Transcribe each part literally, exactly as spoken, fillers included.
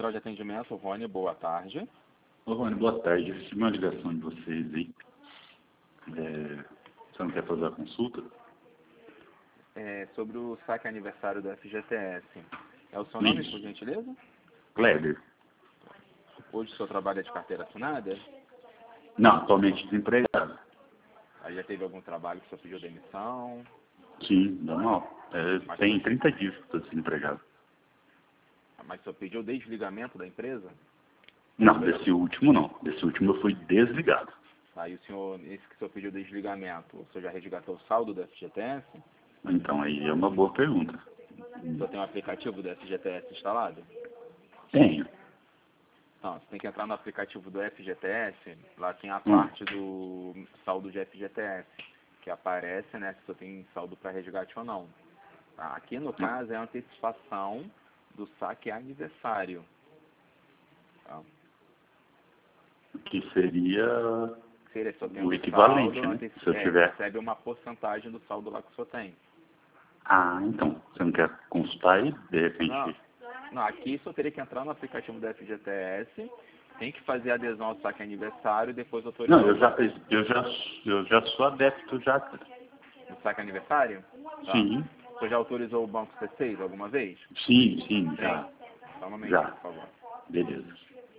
central de atendimento, Rony, boa tarde. Ô, Rony, boa tarde. Eu recebi uma ligação de vocês aí. É, você não quer fazer a consulta? É, sobre o saque aniversário do F G T S. É o seu nome, Isso. por gentileza? Kleber. Hoje o senhor trabalha de carteira assinada? Não, atualmente desempregado. Aí já teve algum trabalho que o senhor pediu demissão? Sim, normal. É, tem trinta dias que estou desempregado. Mas o senhor pediu desligamento da empresa? Não, desse último não. Desse último eu fui desligado. Aí o senhor, esse que o senhor pediu desligamento, o senhor já resgatou o saldo do F G T S? Então aí é uma boa pergunta. O senhor tem um aplicativo do F G T S instalado? Tenho. Não, você tem que entrar no aplicativo do F G T S, lá tem a Hum. parte do saldo de F G T S, que aparece, né, se você tem saldo para resgate ou não. Tá? Aqui no caso é a antecipação do saque aniversário. Tá? Que seria Seria, só tem o um equivalente, saldo, né? anteci- Se eu é, tiver... recebe uma porcentagem do saldo lá que o senhor tem. Ah, então. Você não quer consultar aí? De repente... Não, não, aqui só teria que entrar no aplicativo do F G T S, tem que fazer adesão ao saque aniversário e depois autorizar Não, eu o já, banco. eu já, eu já sou adepto já. No saque aniversário? Tá. Sim, Você já autorizou o banco C seis alguma vez? sim, sim, já. Só um momento, Já. por favor. Beleza.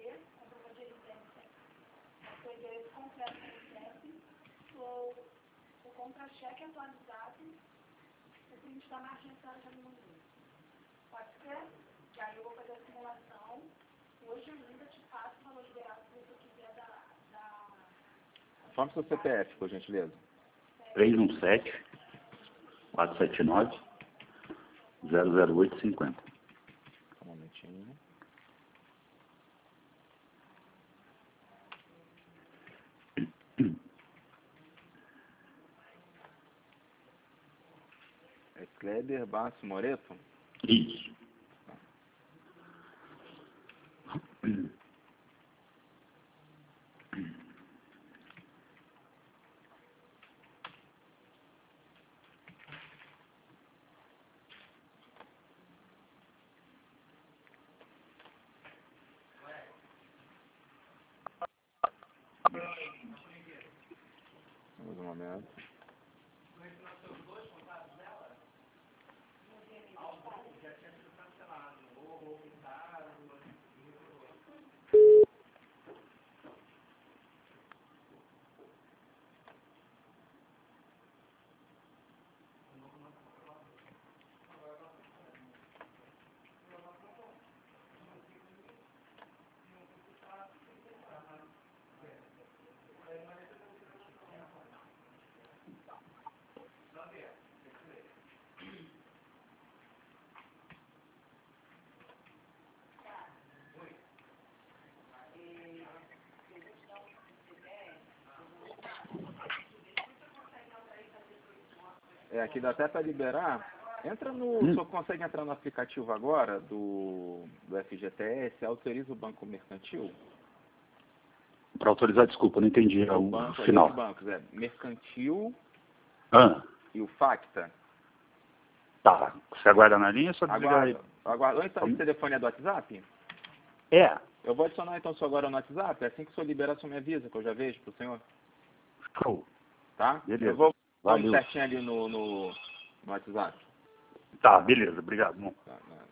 Só no seu C P F, por gentileza. três um sete, quatro sete nove, zero zero oito cinco zero. Só um momentinho. É Kleber Basso Moreto? Isso. Mais um momento. É, aqui dá até para liberar. Entra no. Hum. Só consegue entrar no aplicativo agora do, do F G T S, autoriza o banco mercantil. Para autorizar, desculpa, não entendi O o banco, é final. dois bancos, é mercantil Ah, e o Facta. tá. Você aguarda na linha ou só desligar aí? Aguarda. Aguarda. Então, esse telefone é do WhatsApp? É. Eu vou adicionar então só agora no WhatsApp. Assim que o senhor liberar, o senhor me avisa, que eu já vejo pro senhor. Show. Tá? Beleza. Eu vou dar um Valeu. certinho ali no, no, no WhatsApp. Tá, beleza. Obrigado. Bom. Tá, né?